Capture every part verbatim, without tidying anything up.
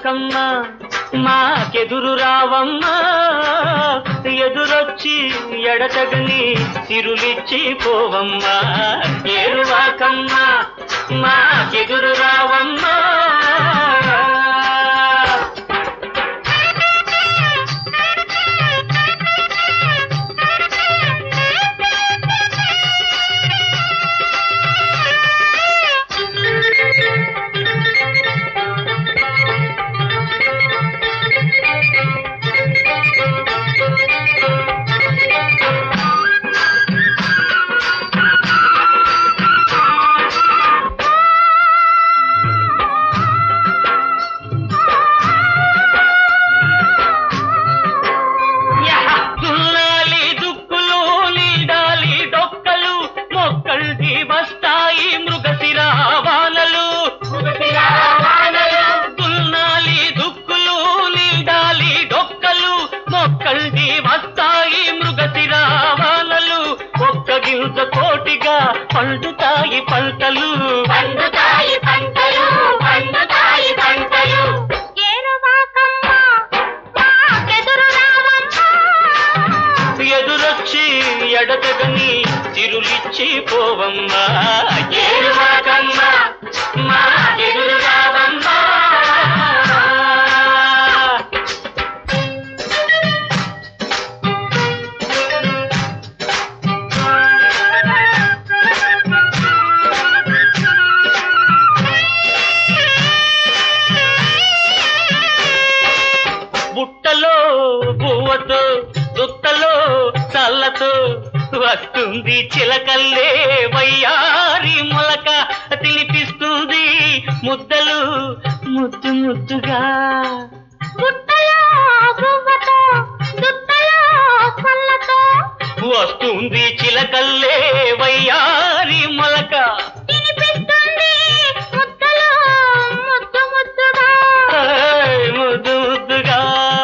ఏరువాకమ్మా మాకెదురు రావమ్మా ఎదురొచ్చి ఎడతగని తిరులిచ్చి పోవమ్మా ఏరువాకమ్మా మాకెదురు రావమ్మా వస్తాయి మృగశిరావానలు దున్నాలి దుక్కులు నిండాలి డొక్కలు మొక్కల్ది వస్తాయి మృగశిరావానలు ఒక్క గింజ కోటిగా పండుతాయి పంటలు పండుతాయి పంటలు పండుతాయి పంటలు ఎదురొచ్చి ఎడతగని తిరులిచ్చి పోవమ్మా ఏరువాకమ్మా మా ఎదురు రావమ్మా బుట్టలో బువ్వతో దుత్తలో చల్లతో వస్తుంది చిలకల్లే వయ్యారి మొలక తినిపిస్తుంది ముద్దలు ముద్దు ముద్దుగా వస్తుంది చిలకల్లే వయ్యారి మొలక ముద్దు ముద్దుగా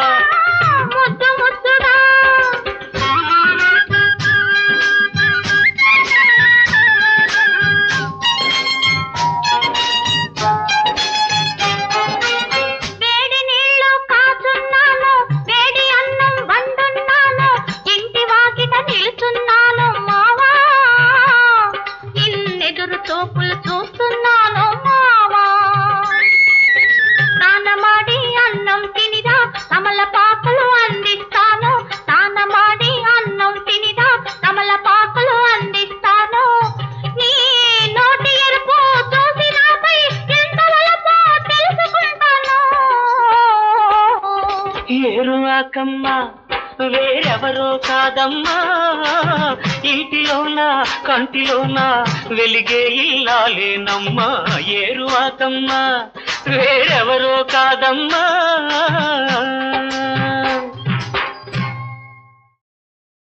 చూస్తున్నాను మావా నానమాడి అన్నం తినిదా తమలపాకులు అందిస్తాను నానమాడి అన్నం తినిదా తమలపాకులు అందిస్తాను నీ నోటి ఎరుపు చూసి నాపై ఎంత వలపో తెలుసుకుంటాను ఏరువాకమ్మా వేరెవరో కాదమ్మా ఇంటిలోన కంటిలోన వెలిగే ఇల్లాలేనమ్మా ఏరువాకమ్మా వేరెవరో కాదమ్మా